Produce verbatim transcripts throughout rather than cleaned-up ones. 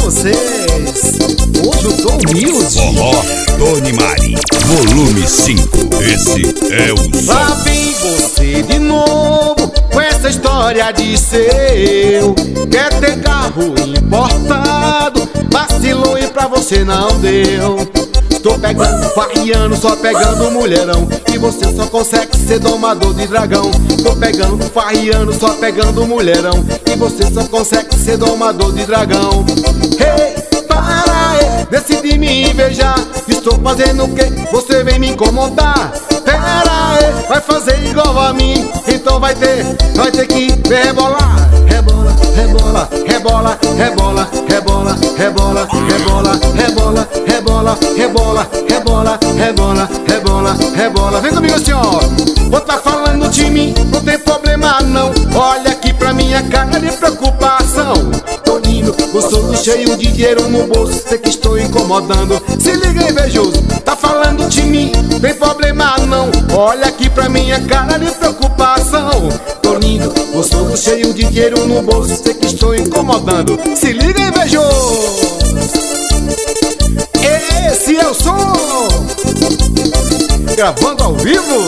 vocês. Hoje eu tô humilde. Forró Tony Mari, volume cinco. Esse é o som. Lá vem você de novo com essa história de seu. Quer ter carro importado, vacilou e pra você não deu. Tô pegando, farriando, só pegando mulherão, e você só consegue ser domador de dragão. Tô pegando, farriando, só pegando mulherão, e você só consegue ser domador de dragão. Hey, para aí, decidi me invejar. Estou fazendo o que? Você vem me incomodar. Pera aí, vai fazer igual a mim, então vai ter, vai ter que rebolar. Rebola, rebola, rebola, rebola, rebola, rebola, rebola, rebola, rebola, rebola, rebola, rebola, rebola, rebola. Vem comigo assim, ó. Vou tá falando de mim, não tem problema não. Olha aqui pra minha cara de preocupação. Tô lindo, gostoso, cheio de dinheiro no bolso, sei que estou incomodando. Se liga, invejoso, tá falando de mim, não tem problema não. Olha aqui pra minha cara de preocupação. Tô lindo, gostoso, cheio de dinheiro no bolso, sei que estou incomodando. Se liga, invejoso. Esse é o som, gravando ao vivo.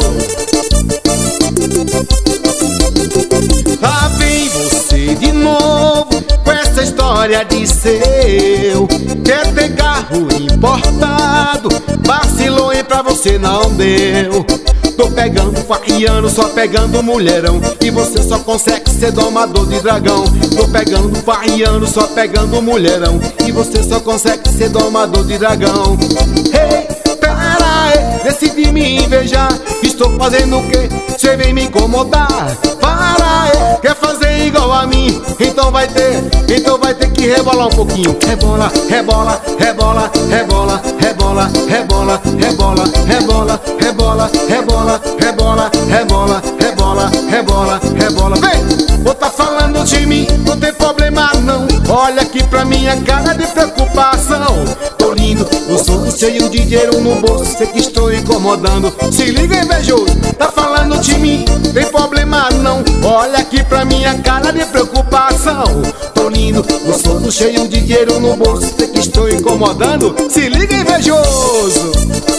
Lá vem você de novo com essa história de seu. Quer ter carro importado, vacilou e pra você não deu. Tô pegando, farriando, só pegando mulherão, e você só consegue ser domador de dragão. Tô pegando, farriando, só pegando mulherão, e você só consegue ser domador de dragão. Hey, pera aí, decidi me invejar. Estou fazendo o que? Você vem me incomodar. Para aí, quer fazer igual a mim, então vai ter, então vai ter que rebolar um pouquinho. Rebola, rebola, rebola, rebola, rebola, rebola, rebola, rebola, rebola, rebola, rebola, rebola, rebola, rebola, rebola. Vem, vou tá falando de mim, não tem problema não. Olha aqui pra minha cara de preocupação. Tô lindo, gostoso, cheio de dinheiro no bolso, sei que estou incomodando. Se liga, invejoso, tá falando de mim, tem problema não. Olha aqui pra minha cara de preocupação. Tô lindo, gostoso, cheio de dinheiro no bolso, sei que estou incomodando. Se liga, invejoso.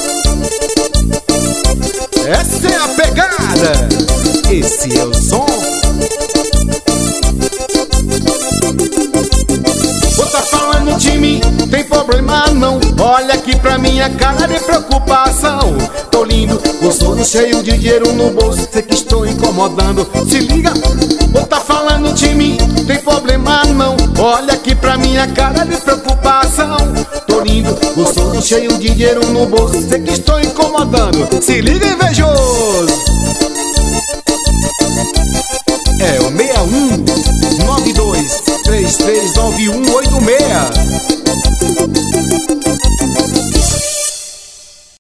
Essa é a pegada, esse é o som. Vou tá falando de mim, tem problema não. Olha aqui pra minha cara de preocupação. Tô lindo, gostoso, cheio de dinheiro no bolso, sei que estou incomodando. Se liga, vou tá falando de mim, tem problema não. Olha aqui pra minha cara de preocupação. Tô lindo, gostoso, cheio de dinheiro no bolso, sei que estou incomodando. Se liga, invejoso. É o seis um nove dois três três nove um oito seis.